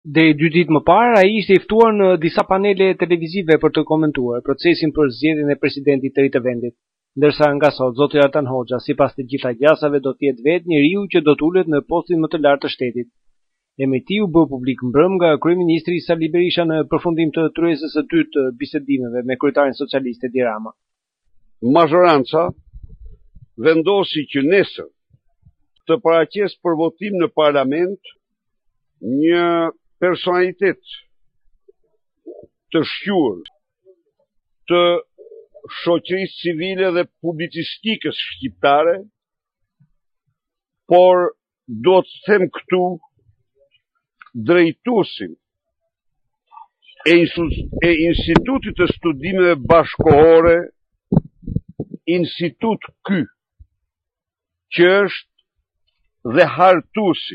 Deri 2 ditë më parë, ai ishte i ftuar në disa panele televizive për të komentuar procesin për zgjedhjen e presidentit të ri të vendit, ndërsa nga sot zoti Artan Hoxha, sipas të gjitha gjasave, do të jetë vetë njeriu që do të ulet në postin më të lartë të shtetit. Emri u bë publik mbrëm nga kryeministri Sali Berisha në përfundim të tryezës së dytë të bisedimeve me kryetarin socialist Edi Rama. Mazhoranca vendosi që nesër të paraqesë për votim në parlament një personalitet të shquar të shoqërisë civile dhe publicistikës shqiptare, por do të them këtu drejtuesin e Institutit të Studimeve Bashkohore, institut ky, që është dhe hartuesi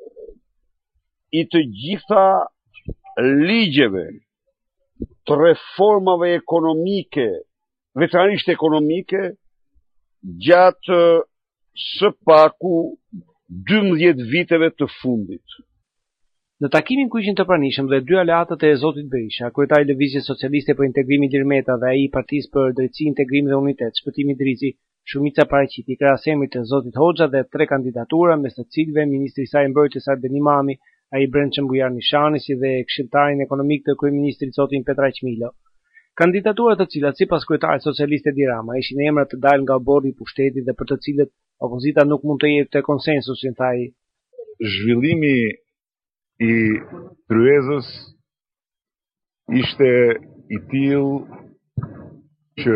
i të gjitha ligjeve të reformave ekonomike, veçanërisht ekonomike, gjatë së paku 12 viteve të fundit. Në takimin ku ishin të pranishëm dhe dy aleatët e zotit Berisha, kryetari i Lëvizjes Socialiste për Integrim Ilir Meta dhe ai i Partisë për Drejtësi, Integrim dhe Unitet, Shpëtimi Drizi, shumica paraqiti krahas emrit të zotit Hoxha dhe 3 kandidatura, mes të cilëve ministri i saj mbrojtjes Arben Imami, ai i brendshëm Bujar Nishani, si dhe këshilltarin ekonomik të kryeministrit zotin Petraq Milo. Kandidaturat të cilat sipas kryetarit socialist Edi Rama ishin emra të dalë nga bordi i pushtetit dhe për të cilët opozita nuk mund të jepte konsensusin, tha ai. Zhvillimi i tryezës ishte i tillë që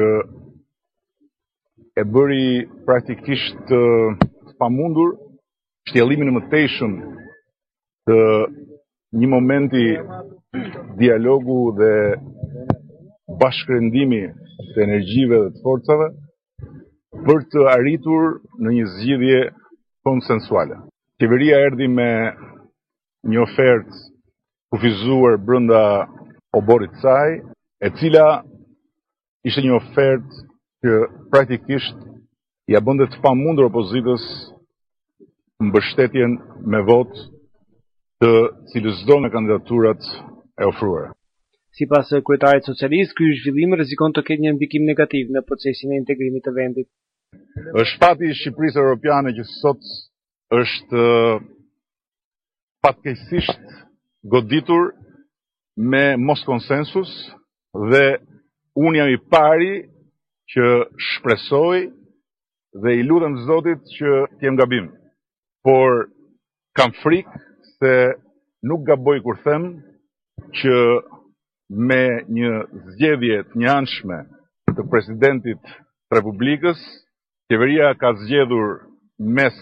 e bëri praktikisht të pamundur shtjellimin e mëtejshëm të një momenti dialogu dhe bashkërendimi të energjive dhe të forcave për të arritur në një zgjidhje konsensuale. Qeveria erdhi me një ofertë kufizuar brenda oborit saj, e cila ishte një ofertë që praktikisht ja bënte të pamundur opozitës mbështetjen me votë të cilës çdo nga kandidaturat e ofruara. Sipas kryetarit socialist, ky zhvillim rrezikon të ketë një ndikim negativ në procesin e integrimit të vendit. Është fati i Shqipërisë Europiane që sot është fatkeqësisht goditur me mos konsensus dhe unë jam i pari që shpresoj dhe i lutem Zotit që t'jem gabim. Por kam frikë se nuk gaboj kur them që me një zgjedhje të njëanshme të presidentit të Republikës, qeveria ka zgjedhur mes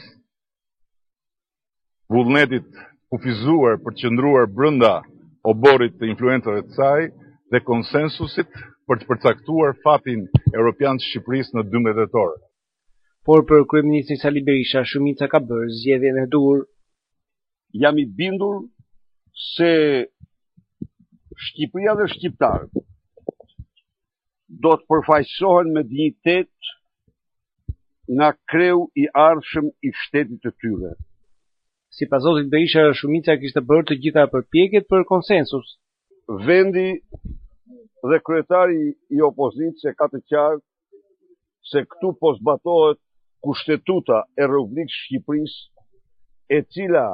vullnetit kufizuar për të qëndruar brenda oborit të influencave të saj dhe konsensusit për të përcaktuar fatin europian të Shqipërisë në 12 tetor. Por për kryeministrin Sali Berisha, shumica ka bërë zgjedhjen e dur. Jam i bindur se Shqipëria dhe shqiptarët do të përfaqësohen me dinjitet nga kreu i ardhshëm i shtetit të tyre. Sipas zotit Berisha, shumica kishte bërë të gjitha përpjekjet për konsensus. Vendi dhe kryetari i opozitës e ka të qartë se këtu po zbatohet kushtetuta e Republikës Shqipërisë, e cila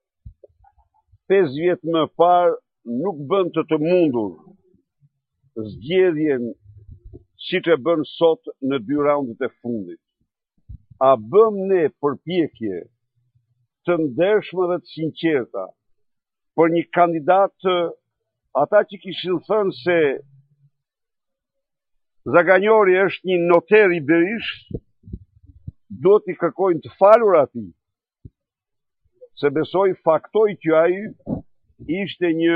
5 vjet më parë nuk bën të mundur zgjedhjen siç e bën sot në 2 raundet e fundit. A bëm ne përpjekje të ndershme dhe të sinqerta për një kandidat, ata që kishin thënë se Zaganjori është një noter i Berish, duhet i kërkojnë të falur atij, se besoj faktoi që ai ishte një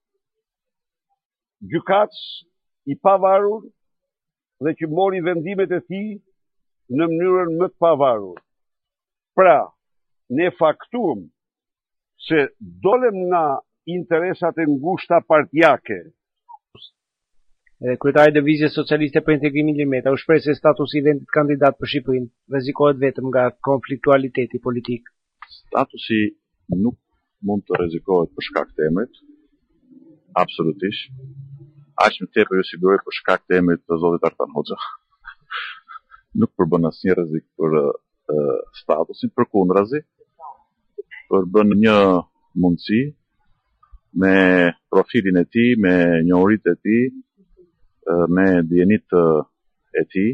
gjykatës i pavarur dhe që mori vendimet e tij në mënyrën më të pavarur. Pra, ne faktuam se dolem nga interesat e ngushta partijake. Kryetari i Lëvizjes Socialiste për Integrim Ilir Meta u shpreh se statusi i vendit kandidat për Shqipërinë rrezikohet vetëm nga konfliktualiteti politik. Statusi nuk mund të rrezikohet për shkak të emrit. Absolutisht. Aq më tepër ju siguroj për shkak të emrit të zotit Artan Hoxha. Nuk përbën asnjë rrezik për statusin, përkundrazi, përbën një mundësi me profilin e tij, me njohuritë e tij, me dijenitë e tij.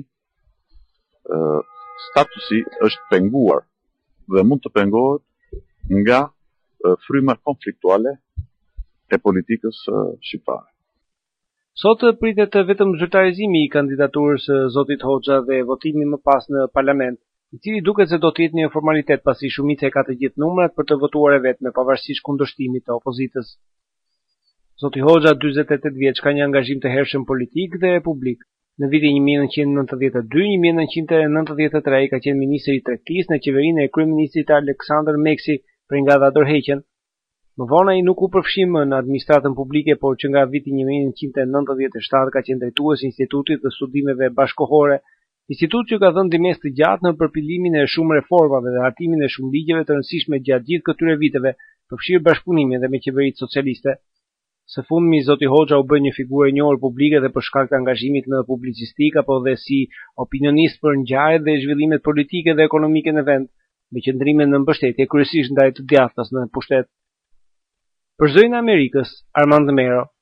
Statusi është penguar dhe mund të pengohet nga fryma konfliktuale e politikës shqiptare. Sot pritet vetëm zyrtarizimi i kandidaturës së zotit Hoxha dhe votimi më pas në parlament, i cili duket se do të jetë një formalitet pasi shumica e ka të gjithë numrat për të votuar e vetme pavarësisht kundërshtimit të opozitës. Zoti Hoxha, 48 vjeç, ka një angazhim të hershëm politik dhe publik. Në vitin 1992-1993 ka qenë ministri i tregtisë në qeverinë e kryeministrit Aleksandër Meksi për nga dha dorëheqjen. Më vonë ai nuk u përfshi më në administratën publike, por që nga viti 1997 ka qenë drejtues i Institutit të Studimeve Bashkohore, institut që ka dhënë ndihmë të gjatë në përpilimin e shumë reformave dhe hartimin e shumë ligjeve të rëndësishme gjatë gjithë këtyre viteve, përfshirë bashkëpunimin dhe me qeveritë socialiste. Së fundmi, zoti Hoxha u bë një figurë e njohur publike dhe për shkak të angazhimit në publicistik apo dhe si opinionist për ngjarjet dhe zhvillimet politike dhe ekonomike në vend, me qëndrimin në mbështetje kryesisht ndaj të djathtas në pushtet. Për zërin e Amerikës, Armand Mero.